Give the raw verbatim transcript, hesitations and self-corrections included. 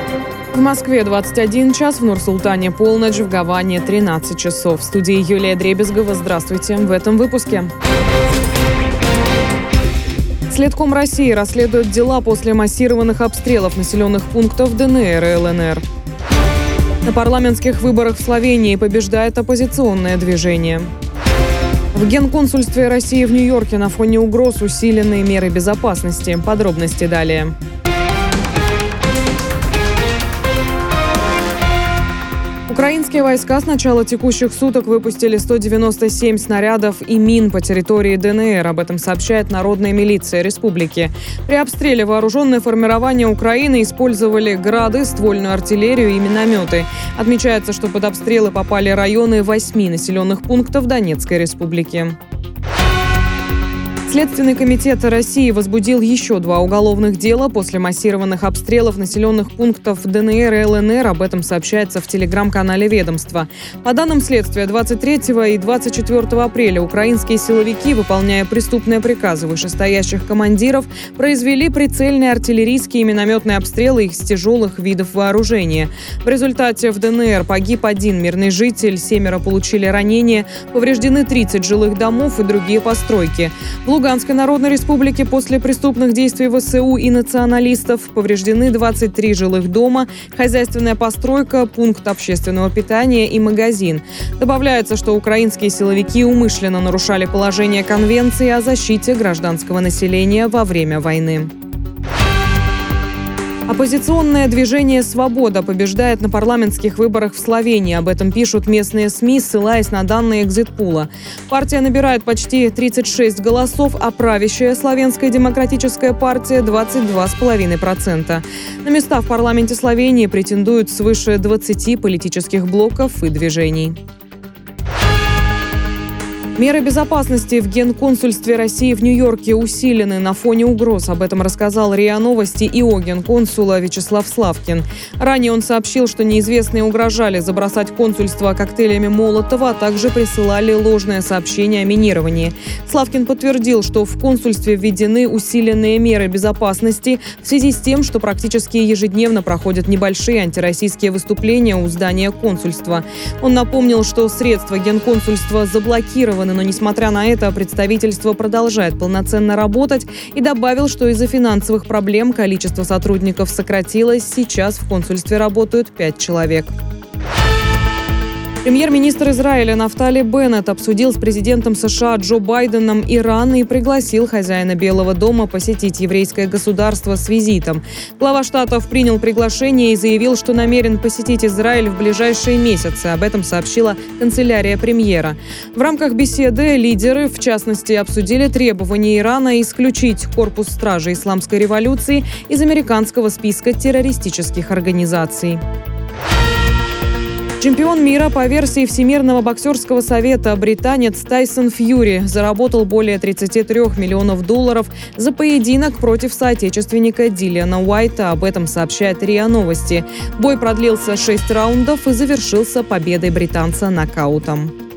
В Москве двадцать один час, в Нур-Султане полночь, в Гаване тринадцать часов. В студии Юлия Дребезгова. Здравствуйте. В этом выпуске. Следком России расследует дела после массированных обстрелов населенных пунктов ДНР и ЛНР. На парламентских выборах в Словении побеждает оппозиционное движение. В Генконсульстве России в Нью-Йорке на фоне угроз усиленные меры безопасности. Подробности далее. Украинские войска с начала текущих суток выпустили сто девяносто семь снарядов и мин по территории ДНР. Об этом сообщает Народная милиция республики. При обстреле вооруженные формирования Украины использовали грады, ствольную артиллерию и минометы. Отмечается, что под обстрелы попали районы восьми населенных пунктов Донецкой республики. Следственный комитет России возбудил еще два уголовных дела после массированных обстрелов населенных пунктов ДНР и ЛНР. Об этом сообщается в телеграм-канале ведомства. По данным следствия, двадцать третьего и двадцать четвёртого апреля украинские силовики, выполняя преступные приказы вышестоящих командиров, произвели прицельные артиллерийские и минометные обстрелы их с тяжелых видов вооружения. В результате в ДНР погиб один мирный житель, семеро получили ранения, повреждены тридцать жилых домов и другие постройки. В Луганской Народной Республике после преступных действий ВСУ и националистов повреждены двадцать три жилых дома, хозяйственная постройка, пункт общественного питания и магазин. Добавляется, что украинские силовики умышленно нарушали положение Конвенции о защите гражданского населения во время войны. Оппозиционное движение «Свобода» побеждает на парламентских выборах в Словении. Об этом пишут местные СМИ, ссылаясь на данные экзит-пула. Партия набирает почти тридцать шесть голосов, а правящая Словенская демократическая партия – двадцать два целых пять десятых процента. На места в парламенте Словении претендуют свыше двадцати политических блоков и движений. Меры безопасности в Генконсульстве России в Нью-Йорке усилены на фоне угроз. Об этом рассказал РИА Новости ИО Генконсула Вячеслав Славкин. Ранее он сообщил, что неизвестные угрожали забросать консульство коктейлями Молотова, а также присылали ложное сообщение о минировании. Славкин подтвердил, что в консульстве введены усиленные меры безопасности в связи с тем, что практически ежедневно проходят небольшие антироссийские выступления у здания консульства. Он напомнил, что средства Генконсульства заблокированы, но, несмотря на это, представительство продолжает полноценно работать, и добавил, что из-за финансовых проблем количество сотрудников сократилось. Сейчас в консульстве работают пять человек. Премьер-министр Израиля Нафтали Беннет обсудил с президентом США Джо Байденом Иран и пригласил хозяина Белого дома посетить еврейское государство с визитом. Глава штатов принял приглашение и заявил, что намерен посетить Израиль в ближайшие месяцы. Об этом сообщила канцелярия премьера. В рамках беседы лидеры, в частности, обсудили требования Ирана исключить корпус стражи исламской революции из американского списка террористических организаций. Чемпион мира по версии Всемирного боксерского совета британец Тайсон Фьюри заработал более тридцати трёх миллионов долларов за поединок против соотечественника Дилиана Уайта. Об этом сообщает РИА Новости. Бой продлился шесть раундов и завершился победой британца нокаутом.